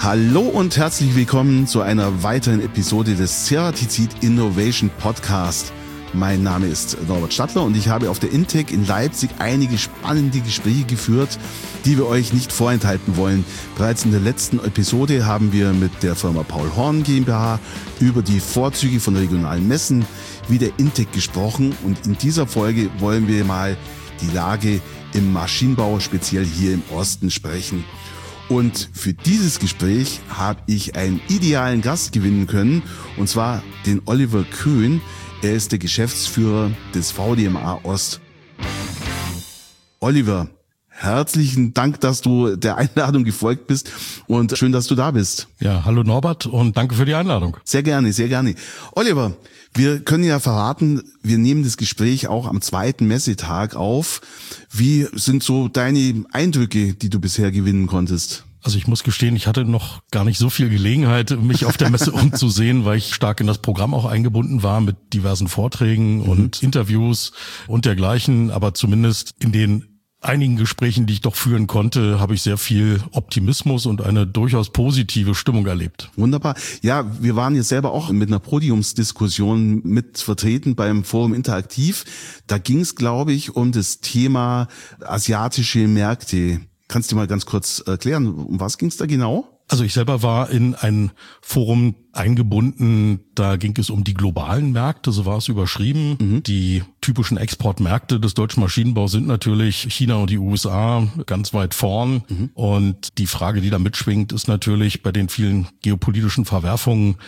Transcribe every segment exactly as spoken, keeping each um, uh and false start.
Hallo und herzlich willkommen zu einer weiteren Episode des Ceratizid Innovation Podcast. Mein Name ist Norbert Stadler und ich habe auf der InTech in Leipzig einige spannende Gespräche geführt, die wir euch nicht vorenthalten wollen. Bereits in der letzten Episode haben wir mit der Firma Paul Horn GmbH über die Vorzüge von regionalen Messen wie der InTech gesprochen und in dieser Folge wollen wir mal die Lage im Maschinenbau, speziell hier im Osten, sprechen. Und für dieses Gespräch habe ich einen idealen Gast gewinnen können, und zwar den Oliver Köhn. Er ist der Geschäftsführer des V D M A Ost. Oliver, herzlichen Dank, dass du der Einladung gefolgt bist und schön, dass du da bist. Ja, hallo Norbert und danke für die Einladung. Sehr gerne, sehr gerne. Oliver, wir können ja verraten, wir nehmen das Gespräch auch am zweiten Messetag auf. Wie sind so deine Eindrücke, die du bisher gewinnen konntest? Also ich muss gestehen, ich hatte noch gar nicht so viel Gelegenheit, mich auf der Messe umzusehen, weil ich stark in das Programm auch eingebunden war mit diversen Vorträgen mhm. und Interviews und dergleichen. Aber zumindest in den einigen Gesprächen, die ich doch führen konnte, habe ich sehr viel Optimismus und eine durchaus positive Stimmung erlebt. Wunderbar. Ja, wir waren jetzt selber auch mit einer Podiumsdiskussion mit vertreten beim Forum Interaktiv. Da ging es, glaube ich, um das Thema asiatische Märkte. Kannst du mal ganz kurz erklären, um was ging es da genau? Also ich selber war in ein Forum eingebunden, da ging es um die globalen Märkte, so war es überschrieben. Mhm. Die typischen Exportmärkte des deutschen Maschinenbaus sind natürlich China und die U S A ganz weit vorn. Mhm. Und die Frage, die da mitschwingt, ist natürlich bei den vielen geopolitischen Verwerfungen,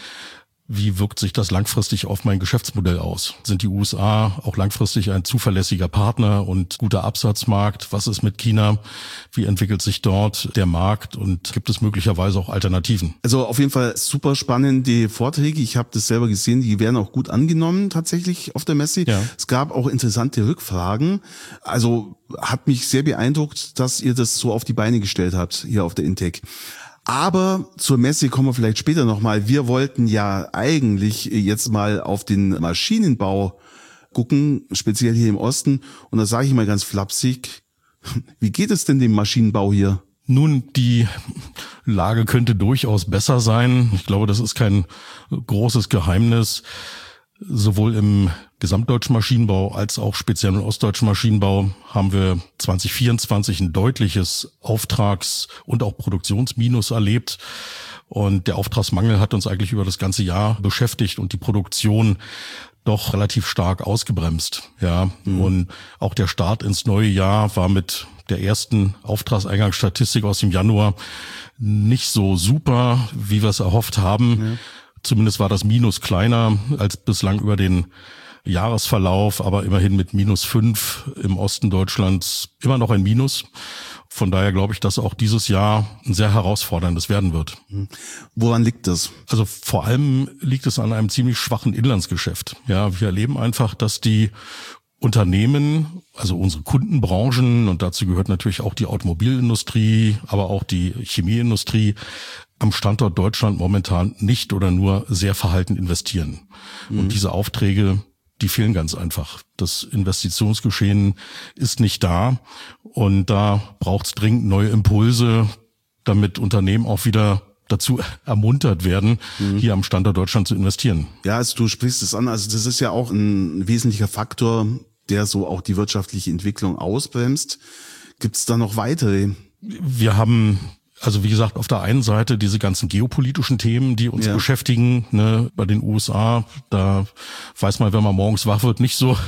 wie wirkt sich das langfristig auf mein Geschäftsmodell aus? Sind die U S A auch langfristig ein zuverlässiger Partner und guter Absatzmarkt? Was ist mit China? Wie entwickelt sich dort der Markt und gibt es möglicherweise auch Alternativen? Also auf jeden Fall super spannende Vorträge. Ich habe das selber gesehen, die werden auch gut angenommen tatsächlich auf der Messe. Ja. Es gab auch interessante Rückfragen. Also hat mich sehr beeindruckt, dass ihr das so auf die Beine gestellt habt hier auf der InTech. Aber zur Messe kommen wir vielleicht später nochmal. Wir wollten ja eigentlich jetzt mal auf den Maschinenbau gucken, speziell hier im Osten. Und da sage ich mal ganz flapsig, wie geht es denn dem Maschinenbau hier? Nun, die Lage könnte durchaus besser sein. Ich glaube, das ist kein großes Geheimnis. Sowohl im gesamtdeutschen Maschinenbau als auch speziell im ostdeutschen Maschinenbau haben wir zwanzig vierundzwanzig ein deutliches Auftrags- und auch Produktionsminus erlebt. Und der Auftragsmangel hat uns eigentlich über das ganze Jahr beschäftigt und die Produktion doch relativ stark ausgebremst. Ja, mhm. Und auch der Start ins neue Jahr war mit der ersten Auftragseingangsstatistik aus dem Januar nicht so super, wie wir es erhofft haben. Mhm. Zumindest war das Minus kleiner als bislang über den Jahresverlauf, aber immerhin mit minus fünf im Osten Deutschlands immer noch ein Minus. Von daher glaube ich, dass auch dieses Jahr ein sehr herausforderndes werden wird. Woran liegt das? Also vor allem liegt es an einem ziemlich schwachen Inlandsgeschäft. Ja, wir erleben einfach, dass die Unternehmen, also unsere Kundenbranchen, und dazu gehört natürlich auch die Automobilindustrie, aber auch die Chemieindustrie, am Standort Deutschland momentan nicht oder nur sehr verhalten investieren. Mhm. Und diese Aufträge, die fehlen ganz einfach. Das Investitionsgeschehen ist nicht da und da braucht es dringend neue Impulse, damit Unternehmen auch wieder dazu ermuntert werden, mhm. hier am Standort Deutschland zu investieren. Ja, also du sprichst es an, also das ist ja auch ein wesentlicher Faktor, der so auch die wirtschaftliche Entwicklung ausbremst. Gibt es da noch weitere? Wir haben Also wie gesagt, auf der einen Seite diese ganzen geopolitischen Themen, die uns ja. beschäftigen, ne, bei den U S A, da weiß man, wenn man morgens wach wird, nicht so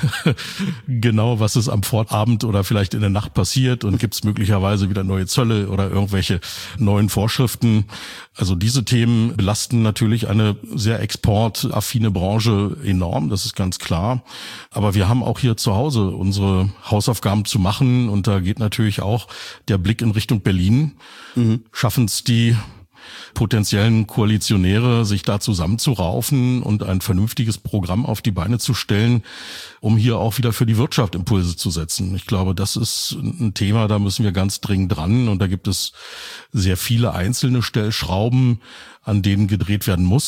genau, was ist am Vorabend oder vielleicht in der Nacht passiert und gibt es möglicherweise wieder neue Zölle oder irgendwelche neuen Vorschriften. Also diese Themen belasten natürlich eine sehr exportaffine Branche enorm, das ist ganz klar. Aber wir haben auch hier zu Hause unsere Hausaufgaben zu machen und da geht natürlich auch der Blick in Richtung Berlin. Mhm. Schaffen es die potenziellen Koalitionäre, sich da zusammenzuraufen und ein vernünftiges Programm auf die Beine zu stellen, um hier auch wieder für die Wirtschaft Impulse zu setzen. Ich glaube, das ist ein Thema, da müssen wir ganz dringend dran und da gibt es sehr viele einzelne Stellschrauben, an denen gedreht werden muss.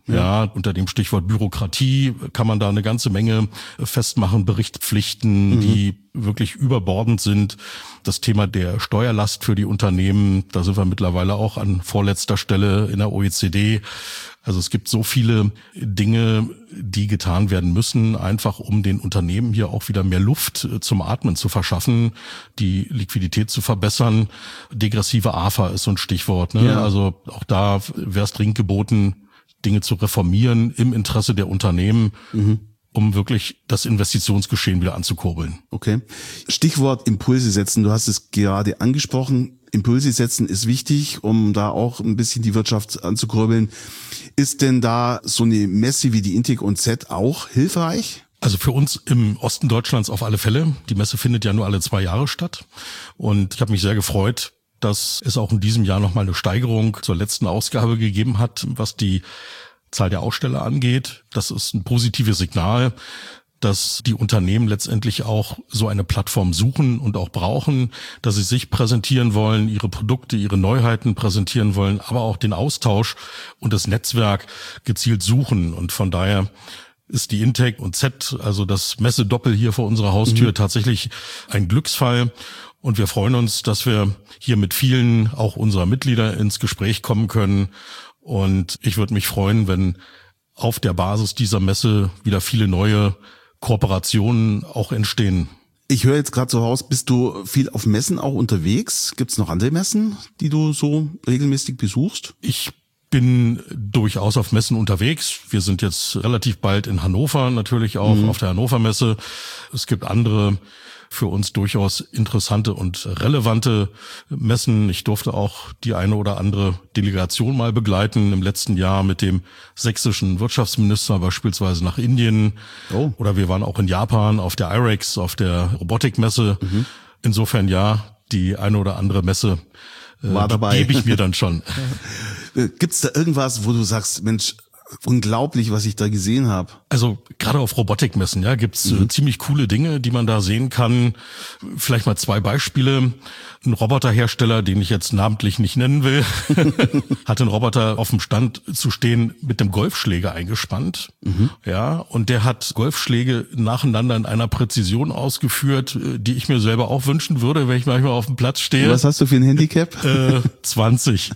Ja. ja, unter dem Stichwort Bürokratie kann man da eine ganze Menge festmachen, Berichtspflichten, mhm. die wirklich überbordend sind. Das Thema der Steuerlast für die Unternehmen, da sind wir mittlerweile auch an vorletzter Stelle in der O E C D. Also es gibt so viele Dinge, die getan werden müssen, einfach um den Unternehmen hier auch wieder mehr Luft zum Atmen zu verschaffen, die Liquidität zu verbessern. Degressive A F A ist so ein Stichwort. Ne? Ja. Also auch da wäre es dringend geboten, Dinge zu reformieren im Interesse der Unternehmen, mhm. um wirklich das Investitionsgeschehen wieder anzukurbeln. Okay. Stichwort Impulse setzen. Du hast es gerade angesprochen. Impulse setzen ist wichtig, um da auch ein bisschen die Wirtschaft anzukurbeln. Ist denn da so eine Messe wie die Intec und Z auch hilfreich? Also für uns im Osten Deutschlands auf alle Fälle. Die Messe findet ja nur alle zwei Jahre statt. Und ich habe mich sehr gefreut, dass es auch in diesem Jahr nochmal eine Steigerung zur letzten Ausgabe gegeben hat, was die Zahl der Aussteller angeht. Das ist ein positives Signal, dass die Unternehmen letztendlich auch so eine Plattform suchen und auch brauchen, dass sie sich präsentieren wollen, ihre Produkte, ihre Neuheiten präsentieren wollen, aber auch den Austausch und das Netzwerk gezielt suchen. Und von daher ist die Intec und Z, also das Messedoppel hier vor unserer Haustür, mhm. tatsächlich ein Glücksfall. Und wir freuen uns, dass wir hier mit vielen auch unserer Mitglieder ins Gespräch kommen können. Und ich würde mich freuen, wenn auf der Basis dieser Messe wieder viele neue Kooperationen auch entstehen. Ich höre jetzt gerade so raus, bist du viel auf Messen auch unterwegs? Gibt es noch andere Messen, die du so regelmäßig besuchst? Ich bin durchaus auf Messen unterwegs. Wir sind jetzt relativ bald in Hannover, natürlich auch mhm. auf der Hannover Messe. Es gibt andere für uns durchaus interessante und relevante Messen. Ich durfte auch die eine oder andere Delegation mal begleiten im letzten Jahr mit dem sächsischen Wirtschaftsminister beispielsweise nach Indien. Oh. Oder wir waren auch in Japan auf der I R E X, auf der Robotikmesse. Mhm. Insofern ja, die eine oder andere Messe äh, war dabei. Gebe ich mir dann schon. Gibt's da irgendwas, wo du sagst, Mensch, unglaublich, was ich da gesehen habe? Also gerade auf Robotikmessen, ja, gibt's mhm. äh, ziemlich coole Dinge, die man da sehen kann. Vielleicht mal zwei Beispiele. Ein Roboterhersteller, den ich jetzt namentlich nicht nennen will, hat einen Roboter auf dem Stand zu stehen mit dem Golfschläger eingespannt. Mhm. Ja, und der hat Golfschläge nacheinander in einer Präzision ausgeführt, die ich mir selber auch wünschen würde, wenn ich manchmal auf dem Platz stehe. Was hast du für ein Handicap? Äh, zwanzig.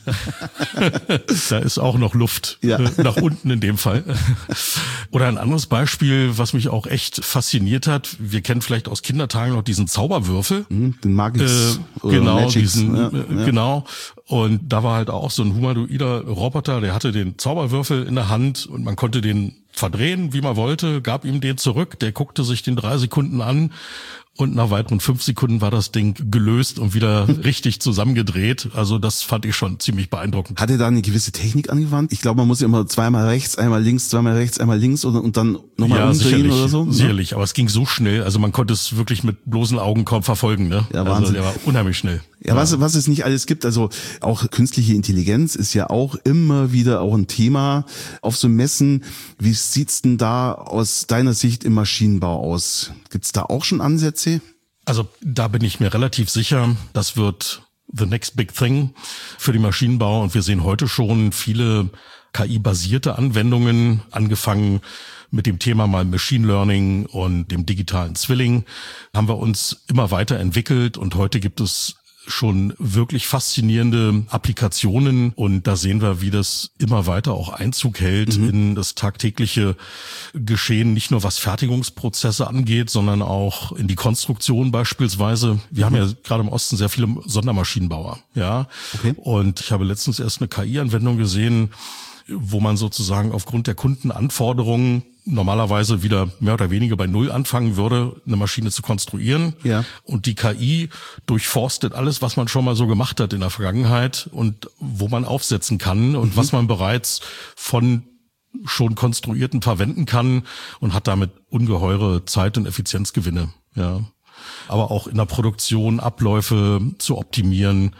Da ist auch noch Luft, ja. äh, nach unten in dem Fall. Oder ein anderes Beispiel, was mich auch echt fasziniert hat. Wir kennen vielleicht aus Kindertagen noch diesen Zauberwürfel. Mhm, den Magix. Äh, genau, Magics, diesen, ja, ja. genau. Und da war halt auch so ein humanoider Roboter, der hatte den Zauberwürfel in der Hand und man konnte den verdrehen, wie man wollte, gab ihm den zurück, der guckte sich den drei Sekunden an. Und nach weiteren fünf Sekunden war das Ding gelöst und wieder richtig zusammengedreht. Also das fand ich schon ziemlich beeindruckend. Hat er da eine gewisse Technik angewandt? Ich glaube, man muss ja immer zweimal rechts, einmal links, zweimal rechts, einmal links und, und dann nochmal ja, umdrehen oder so? Sicherlich, ja. Aber es ging so schnell. Also man konnte es wirklich mit bloßen Augen kaum verfolgen. Ne? Ja, Wahnsinn. Also der war unheimlich schnell. Ja, was, was es nicht alles gibt, also auch künstliche Intelligenz ist ja auch immer wieder auch ein Thema auf so Messen. Wie sieht's denn da aus deiner Sicht im Maschinenbau aus? Gibt's da auch schon Ansätze? Also da bin ich mir relativ sicher, das wird the next big thing für den Maschinenbau. Und wir sehen heute schon viele K I-basierte Anwendungen, angefangen mit dem Thema mal Machine Learning und dem digitalen Zwilling, haben wir uns immer weiterentwickelt und heute gibt es schon wirklich faszinierende Applikationen und da sehen wir, wie das immer weiter auch Einzug hält mhm. in das tagtägliche Geschehen, nicht nur was Fertigungsprozesse angeht, sondern auch in die Konstruktion beispielsweise. Wir mhm. haben ja gerade im Osten sehr viele Sondermaschinenbauer, ja. Okay. Und ich habe letztens erst eine K I-Anwendung gesehen, wo man sozusagen aufgrund der Kundenanforderungen normalerweise wieder mehr oder weniger bei Null anfangen würde, eine Maschine zu konstruieren. Ja. Und die K I durchforstet alles, was man schon mal so gemacht hat in der Vergangenheit und wo man aufsetzen kann und mhm. was man bereits von schon konstruierten verwenden kann und hat damit ungeheure Zeit- und Effizienzgewinne. Ja. Aber auch in der Produktion Abläufe zu optimieren.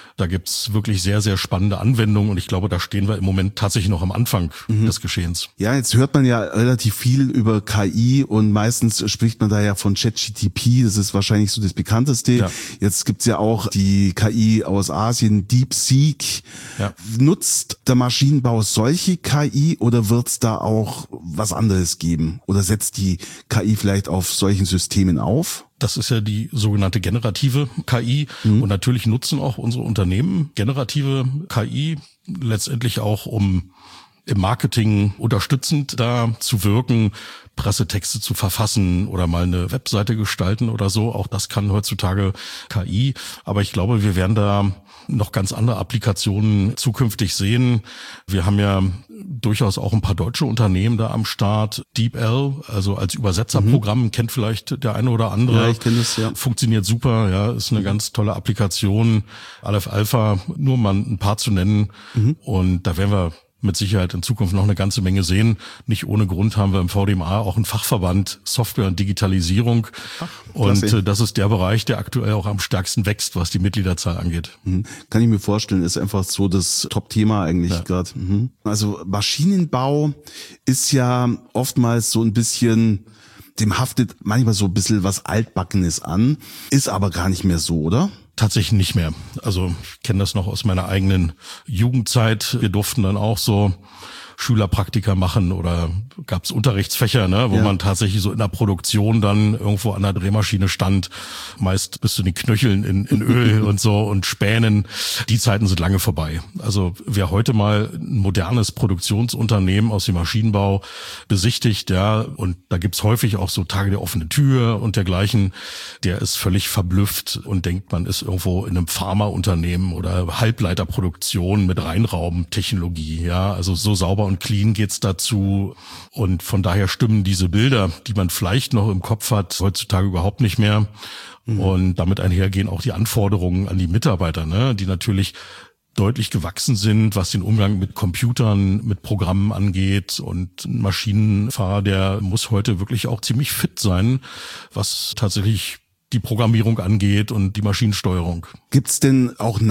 Da gibt's wirklich sehr, sehr spannende Anwendungen und ich glaube, da stehen wir im Moment tatsächlich noch am Anfang mhm. des Geschehens. Ja, jetzt hört man ja relativ viel über K I und meistens spricht man da ja von ChatGPT, das ist wahrscheinlich so das bekannteste. Ja. Jetzt gibt's ja auch die K I aus Asien, DeepSeek. Ja. Nutzt der Maschinenbau solche K I oder wird's da auch was anderes geben? Oder setzt die K I vielleicht auf solchen Systemen auf? Das ist ja die sogenannte generative K I. Mhm. Und natürlich nutzen auch unsere Unternehmen generative K I letztendlich auch, um im Marketing unterstützend da zu wirken, Pressetexte zu verfassen oder mal eine Webseite gestalten oder so. Auch das kann heutzutage K I. Aber ich glaube, wir werden da noch ganz andere Applikationen zukünftig sehen. Wir haben ja durchaus auch ein paar deutsche Unternehmen da am Start. DeepL, also als Übersetzerprogramm, mhm. kennt vielleicht der eine oder andere. Ja, ich kenne das, ja. Funktioniert super, ja, ist eine ganz tolle Applikation. Aleph Alpha, nur mal ein paar zu nennen. Mhm. Und da werden wir mit Sicherheit in Zukunft noch eine ganze Menge sehen. Nicht ohne Grund haben wir im V D M A auch einen Fachverband Software und Digitalisierung. Ach, und äh, das ist der Bereich, der aktuell auch am stärksten wächst, was die Mitgliederzahl angeht. Mhm. Kann ich mir vorstellen, ist einfach so das Top-Thema eigentlich ja. gerade. Mhm. Also Maschinenbau ist ja oftmals so ein bisschen, dem haftet manchmal so ein bisschen was Altbackenes an, ist aber gar nicht mehr so, oder? Tatsächlich nicht mehr. Also ich kenne das noch aus meiner eigenen Jugendzeit. Wir durften dann auch so Schülerpraktika machen oder gab es Unterrichtsfächer, ne, wo ja. man tatsächlich so in der Produktion dann irgendwo an der Drehmaschine stand, meist bis zu den Knöcheln in, in Öl und so und Spänen. Die Zeiten sind lange vorbei. Also wer heute mal ein modernes Produktionsunternehmen aus dem Maschinenbau besichtigt, ja, und da gibt's häufig auch so Tage der offenen Tür und dergleichen, der ist völlig verblüfft und denkt, man ist irgendwo in einem Pharmaunternehmen oder Halbleiterproduktion mit Reinraumtechnologie, ja, also so sauber und clean geht's dazu. Und von daher stimmen diese Bilder, die man vielleicht noch im Kopf hat, heutzutage überhaupt nicht mehr. Mhm. Und damit einhergehen auch die Anforderungen an die Mitarbeiter, ne, die natürlich deutlich gewachsen sind, was den Umgang mit Computern, mit Programmen angeht. Und ein Maschinenfahrer, der muss heute wirklich auch ziemlich fit sein, was tatsächlich die Programmierung angeht und die Maschinensteuerung. Gibt's denn auch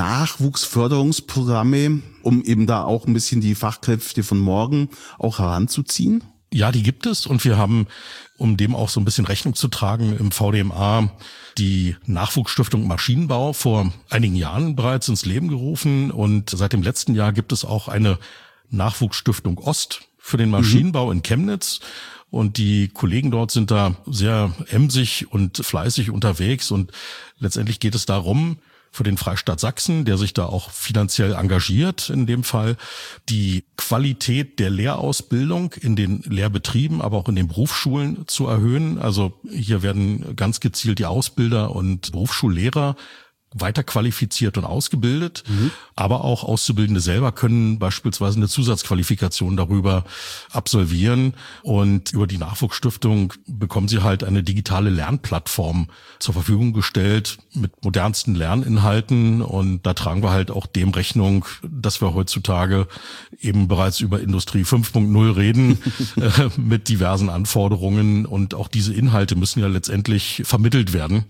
Nachwuchsförderungsprogramme, um eben da auch ein bisschen die Fachkräfte von morgen auch heranzuziehen? Ja, die gibt es und wir haben, um dem auch so ein bisschen Rechnung zu tragen, im V D M A die Nachwuchsstiftung Maschinenbau vor einigen Jahren bereits ins Leben gerufen und seit dem letzten Jahr gibt es auch eine Nachwuchsstiftung Ost für den Maschinenbau mhm. in Chemnitz. Und die Kollegen dort sind da sehr emsig und fleißig unterwegs. Und letztendlich geht es darum, für den Freistaat Sachsen, der sich da auch finanziell engagiert, in dem Fall, die Qualität der Lehrausbildung in den Lehrbetrieben, aber auch in den Berufsschulen zu erhöhen. Also hier werden ganz gezielt die Ausbilder und Berufsschullehrer weiter qualifiziert und ausgebildet, mhm. aber auch Auszubildende selber können beispielsweise eine Zusatzqualifikation darüber absolvieren und über die Nachwuchsstiftung bekommen sie halt eine digitale Lernplattform zur Verfügung gestellt mit modernsten Lerninhalten und da tragen wir halt auch dem Rechnung, dass wir heutzutage eben bereits über Industrie fünf Punkt null reden äh, mit diversen Anforderungen und auch diese Inhalte müssen ja letztendlich vermittelt werden.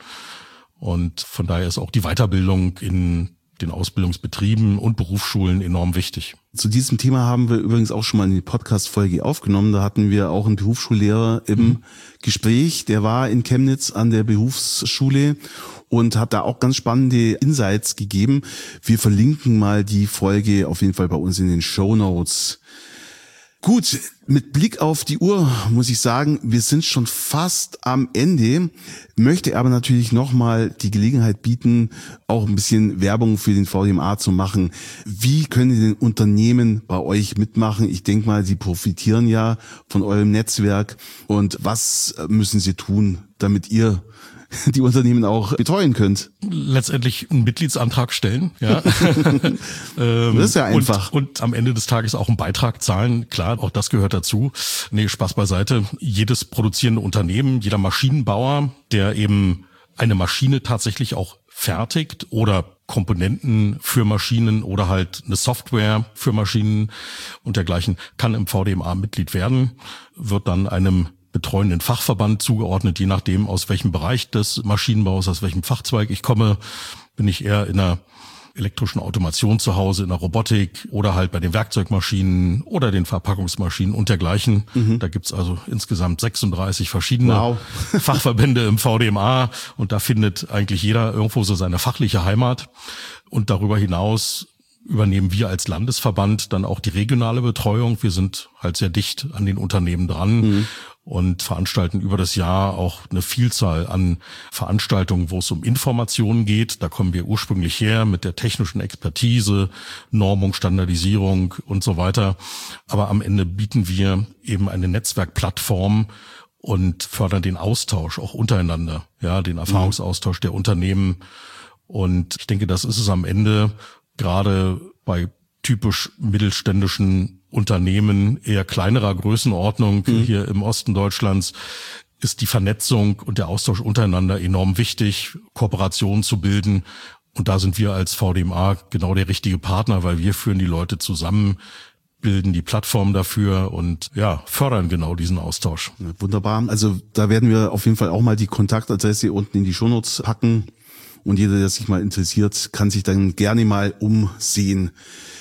Und von daher ist auch die Weiterbildung in den Ausbildungsbetrieben und Berufsschulen enorm wichtig. Zu diesem Thema haben wir übrigens auch schon mal eine Podcast-Folge aufgenommen. Da hatten wir auch einen Berufsschullehrer im mhm. Gespräch. Der war in Chemnitz an der Berufsschule und hat da auch ganz spannende Insights gegeben. Wir verlinken mal die Folge auf jeden Fall bei uns in den Shownotes. Gut, mit Blick auf die Uhr muss ich sagen, wir sind schon fast am Ende, möchte aber natürlich nochmal die Gelegenheit bieten, auch ein bisschen Werbung für den V D M A zu machen. Wie können denn Unternehmen bei euch mitmachen? Ich denke mal, sie profitieren ja von eurem Netzwerk. Und was müssen sie tun, damit ihr die Unternehmen auch betreuen könnt? Letztendlich einen Mitgliedsantrag stellen, ja. ähm, das ist ja einfach. Und, und am Ende des Tages auch einen Beitrag zahlen. Klar, auch das gehört dazu. Nee, Spaß beiseite. Jedes produzierende Unternehmen, jeder Maschinenbauer, der eben eine Maschine tatsächlich auch fertigt oder Komponenten für Maschinen oder halt eine Software für Maschinen und dergleichen, kann im V D M A Mitglied werden, wird dann einem betreuenden Fachverband zugeordnet, je nachdem, aus welchem Bereich des Maschinenbaus, aus welchem Fachzweig ich komme, bin ich eher in einer elektrischen Automation zu Hause, in der Robotik oder halt bei den Werkzeugmaschinen oder den Verpackungsmaschinen und dergleichen. Mhm. Da gibt's also insgesamt sechsunddreißig verschiedene wow. Fachverbände im V D M A und da findet eigentlich jeder irgendwo so seine fachliche Heimat. Und darüber hinaus übernehmen wir als Landesverband dann auch die regionale Betreuung. Wir sind halt sehr dicht an den Unternehmen dran mhm. und veranstalten über das Jahr auch eine Vielzahl an Veranstaltungen, wo es um Informationen geht. Da kommen wir ursprünglich her mit der technischen Expertise, Normung, Standardisierung und so weiter. Aber am Ende bieten wir eben eine Netzwerkplattform und fördern den Austausch auch untereinander, ja, den Erfahrungsaustausch der Unternehmen. Und ich denke, das ist es am Ende, gerade bei typisch mittelständischen Unternehmen eher kleinerer Größenordnung mhm. hier im Osten Deutschlands, ist die Vernetzung und der Austausch untereinander enorm wichtig, Kooperationen zu bilden. Und da sind wir als V D M A genau der richtige Partner, weil wir führen die Leute zusammen, bilden die Plattform dafür und ja, fördern genau diesen Austausch. Ja, wunderbar. Also da werden wir auf jeden Fall auch mal die Kontaktadresse unten in die Shownotes packen. Und jeder, der sich mal interessiert, kann sich dann gerne mal umsehen.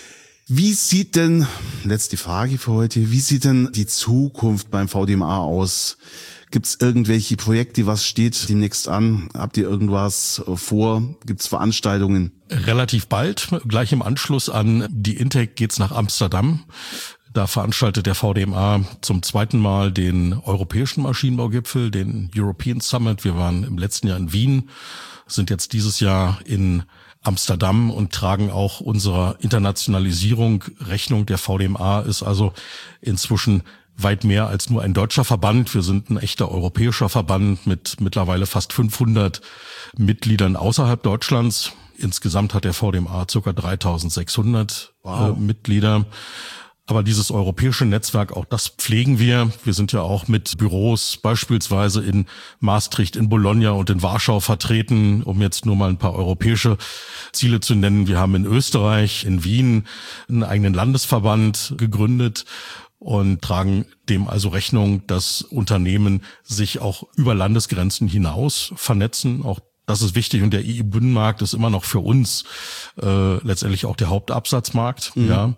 Wie sieht denn, letzte Frage für heute, wie sieht denn die Zukunft beim V D M A aus? Gibt es irgendwelche Projekte, was steht demnächst an? Habt ihr irgendwas vor? Gibt es Veranstaltungen? Relativ bald, gleich im Anschluss an die Intec geht's nach Amsterdam. Da veranstaltet der V D M A zum zweiten Mal den europäischen Maschinenbaugipfel, den European Summit. Wir waren im letzten Jahr in Wien, sind jetzt dieses Jahr in Amsterdam und tragen auch unserer Internationalisierung Rechnung. Der V D M A ist also inzwischen weit mehr als nur ein deutscher Verband. Wir sind ein echter europäischer Verband mit mittlerweile fast fünfhundert Mitgliedern außerhalb Deutschlands. Insgesamt hat der V D M A ca. dreitausendsechshundert wow. äh, Mitglieder. Aber dieses europäische Netzwerk, auch das pflegen wir. Wir sind ja auch mit Büros beispielsweise in Maastricht, in Bologna und in Warschau vertreten, um jetzt nur mal ein paar europäische Ziele zu nennen. Wir haben in Österreich, in Wien einen eigenen Landesverband gegründet und tragen dem also Rechnung, dass Unternehmen sich auch über Landesgrenzen hinaus vernetzen. Auch das ist wichtig und der E U-Binnenmarkt ist immer noch für uns äh, letztendlich auch der Hauptabsatzmarkt. Mhm. Ja.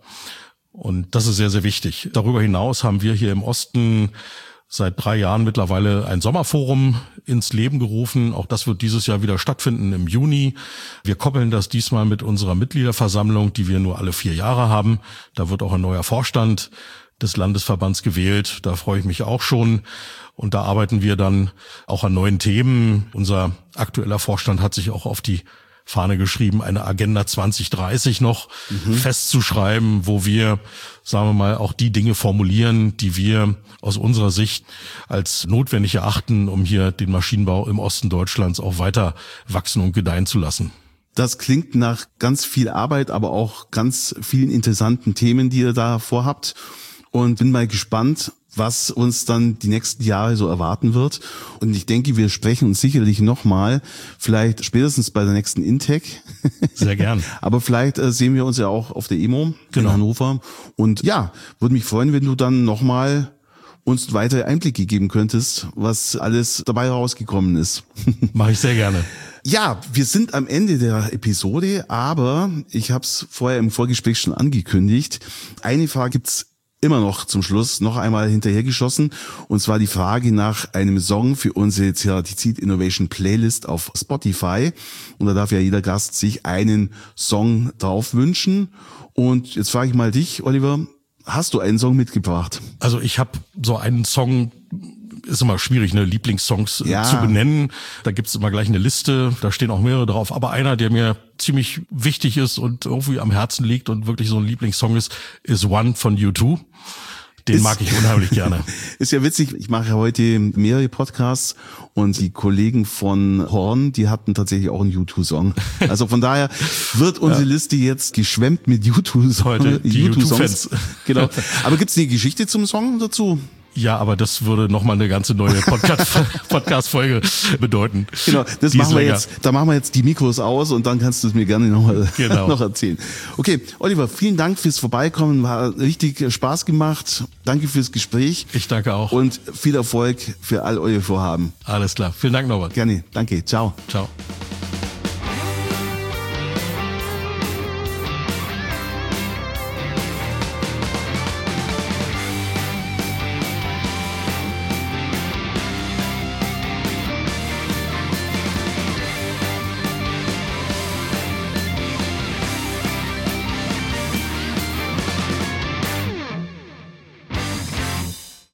Und das ist sehr, sehr wichtig. Darüber hinaus haben wir hier im Osten seit drei Jahren mittlerweile ein Sommerforum ins Leben gerufen. Auch das wird dieses Jahr wieder stattfinden im Juni. Wir koppeln das diesmal mit unserer Mitgliederversammlung, die wir nur alle vier Jahre haben. Da wird auch ein neuer Vorstand des Landesverbands gewählt. Da freue ich mich auch schon. Und da arbeiten wir dann auch an neuen Themen. Unser aktueller Vorstand hat sich auch auf die Fahne geschrieben, eine Agenda zwanzig dreißig noch mhm. festzuschreiben, wo wir, sagen wir mal, auch die Dinge formulieren, die wir aus unserer Sicht als notwendig erachten, um hier den Maschinenbau im Osten Deutschlands auch weiter wachsen und gedeihen zu lassen. Das klingt nach ganz viel Arbeit, aber auch ganz vielen interessanten Themen, die ihr da vorhabt. Und bin mal gespannt, was uns dann die nächsten Jahre so erwarten wird. Und ich denke, wir sprechen uns sicherlich nochmal, vielleicht spätestens bei der nächsten Intec. Sehr gern. Aber vielleicht äh, sehen wir uns ja auch auf der E M O genau. in Hannover. Und ja, würde mich freuen, wenn du dann nochmal uns weitere Einblicke geben könntest, was alles dabei rausgekommen ist. Mache ich sehr gerne. Ja, wir sind am Ende der Episode, aber ich habe es vorher im Vorgespräch schon angekündigt. Eine Frage gibt's immer noch zum Schluss noch einmal hinterhergeschossen, und zwar die Frage nach einem Song für unsere Ceratizid Innovation Playlist auf Spotify, und da darf ja jeder Gast sich einen Song drauf wünschen. Und jetzt frage ich mal dich, Oliver, hast du einen Song mitgebracht? Also ich habe so einen Song, ist immer schwierig, ne, Lieblingssongs ja. zu benennen. Da gibt's immer gleich eine Liste, da stehen auch mehrere drauf. Aber einer, der mir ziemlich wichtig ist und irgendwie am Herzen liegt und wirklich so ein Lieblingssong ist, ist One von U zwei. Den ist, mag ich unheimlich gerne. Ist ja witzig, ich mache heute mehrere Podcasts und die Kollegen von Horn, die hatten tatsächlich auch einen U zwei Song. Also von daher wird unsere ja. Liste jetzt geschwemmt mit U zwei Heute die U zwei Fans. Genau. Aber gibt's eine Geschichte zum Song dazu? Ja, aber das würde nochmal eine ganze neue Podcast-Folge bedeuten. Genau, das machen wir jetzt, da machen wir jetzt die Mikros aus und dann kannst du es mir gerne noch, genau. noch erzählen. Okay, Oliver, vielen Dank fürs Vorbeikommen, war richtig Spaß gemacht. Danke fürs Gespräch. Ich danke auch. Und viel Erfolg für all eure Vorhaben. Alles klar, vielen Dank, Norbert. Gerne, danke, ciao. Ciao.